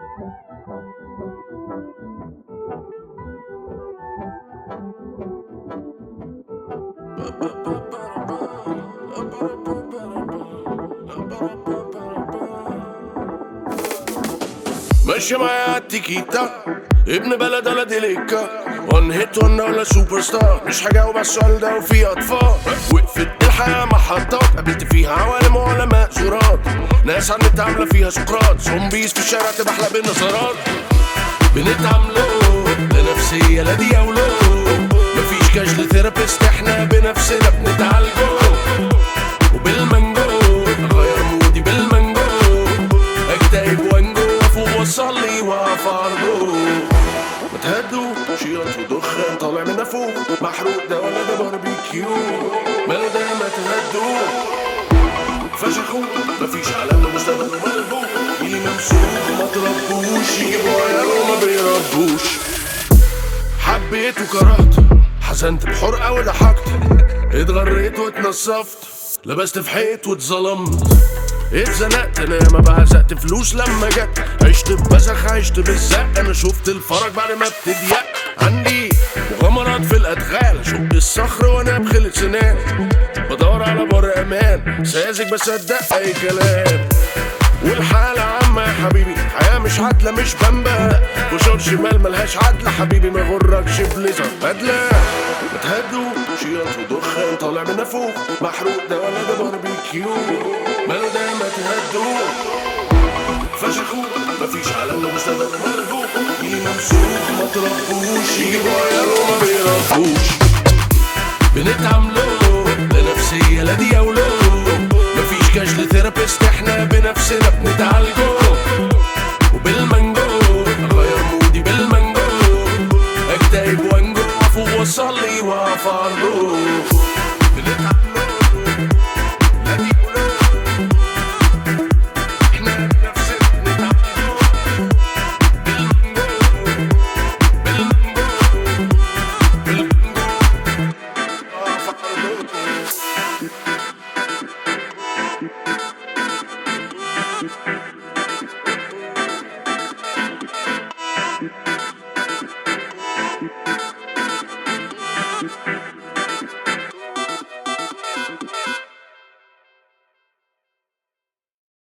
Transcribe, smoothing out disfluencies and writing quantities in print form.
ماشي معايا التيكيتا ابن بلد ولا ديليكا وان هيت وانا ولا سوبر ستار مش هجاوب على السؤال ده وفي اطفال وقفت الحياة محطات قابلت فيها عوالم وعلماء زورات ناس على النت عاملة فيها سقراط زومبيز في الشارع تبحلق بالنظرات بنتعاملوا لنفسية لا دي أولو مفيش كاش لثيرابيست احنا بنفسنا بنتعالجو وبالمانجو غير مودي بالمانجو اكتئب وانجو افوق واصلي واقف عرضو ما تهدوا شياط ودخان طالع من فوق محروق ده ولا ده باربيكيو ماله ده ما تهدوا فشخوا مفيش علامة مستقبل ملغو يلي ممسوك ما تربوش يجيبوا عيال وما بيربوش حبيت وكرهت حزنت بحرقة وضحكت اتغريت واتنصفت لبست في حيط واتظلمت اتزنقت انا ما بعزقت فلوس لما جت عشت ببزخ عشت بالزق انا شفت الفرج بعد ما بتضيق عندي مغامرات في الادغال اشق الصخر وانا بخلة سنان بدور على بر امان ساذج بصدق اي كلام والحالة عامة يا حبيبي حياة مش عادلة مش بمبا وشوط شمال ملهاش عدلة حبيبي ما غركش بليزر بدلة ما تهدوا شياط ودخان طالع من فوق محروق ده ولا ده باربيكيو ماله ده ما تهدوا فشخوا مفيش علامة مستقبل ملغو يلي ممسوك ما تربوش يجيبوا عيال وما بيربوش بنتعاملوا لنفسية لا دي أولو مفيش كاش لثيرابيست احنا بنفسنا بنتعالجو